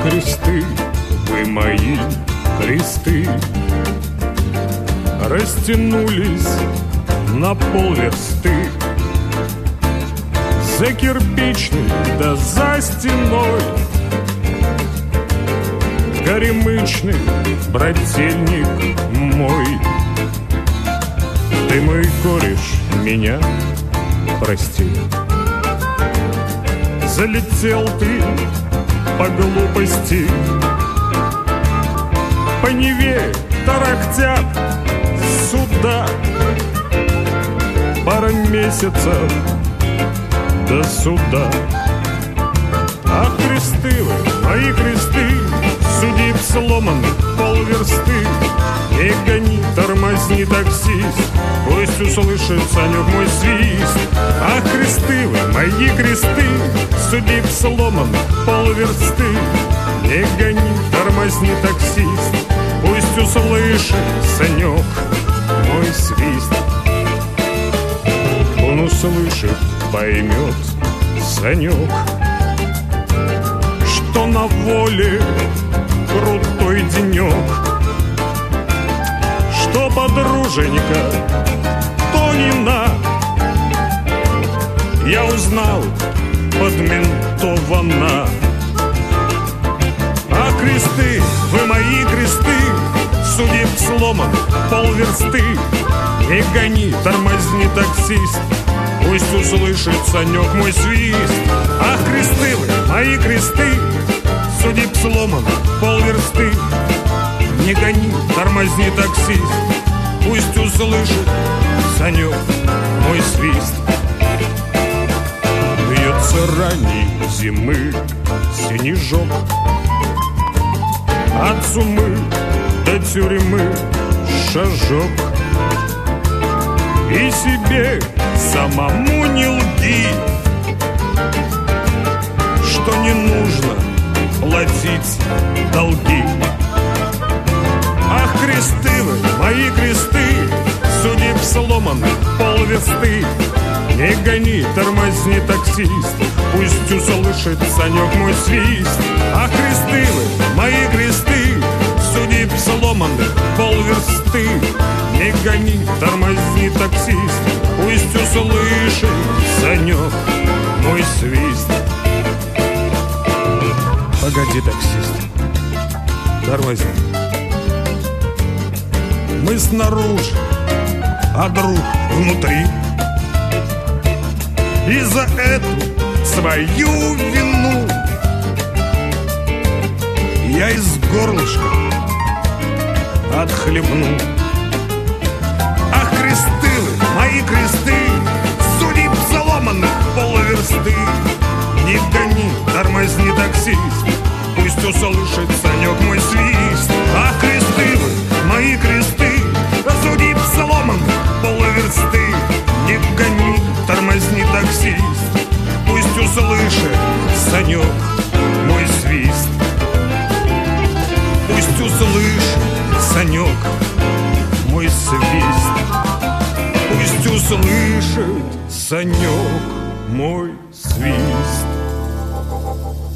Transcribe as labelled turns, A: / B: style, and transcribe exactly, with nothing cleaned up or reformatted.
A: кресты, вы мои кресты, растянулись на полверсты. За кирпичной, да за стеной горемычный брательник мой. Ты, мой кореш, меня прости. Залетел ты по глупости, по Неве тарахтят суда. Пара месяцев до суда. Ах, кресты вы, мои кресты, судеб сломанных полверсты. Не гони, тормозни, таксист, пусть услышит Санек мой свист. Ах, кресты вы, мои кресты, судеб сломанных полверсты. Не гони, тормозни, таксист, пусть услышит Санек мой свист. Он услышит, поймет Санек, что на воле крутой денек, что подруженька Тонина я узнал подментована. А кресты, вы мои кресты, судеб сломан полверсты. Не гони, тормозни, таксист, пусть услышит Санек мой свист. Ах, кресты вы, мои кресты, судеб сломан полверсты. Не гони, тормозни, таксист, пусть услышит Санек мой свист. Бьется ранней зимы снежок, от сумы до тюрьмы шажок. И себе самому не лги, что не нужно платить долги. Ах, кресты вы, мои кресты, судеб сломанных полверсты. Не гони, тормозни, таксист, пусть услышит Санек мой свист. Ах, кресты вы, мои кресты, судеб сломанных полверсты. Не гони, тормозни, таксист, пусть услышит Санек мой свист. Погоди, таксист, тормозни. Мы снаружи, а друг внутри. И за эту свою вину я из горлышка отхлебну. Ах, кресты вы, мои кресты, судеб сломанных полверсты. Не гони, тормозни, таксист, пусть услышит Санек мой свист. Ах, кресты вы, мои кресты, судеб сломанных полверсты. Не гони, тормозни, таксист, пусть услышит Санек мой свист. Пусть услышит Санек мой свист. Пусть услышит Санек мой свист.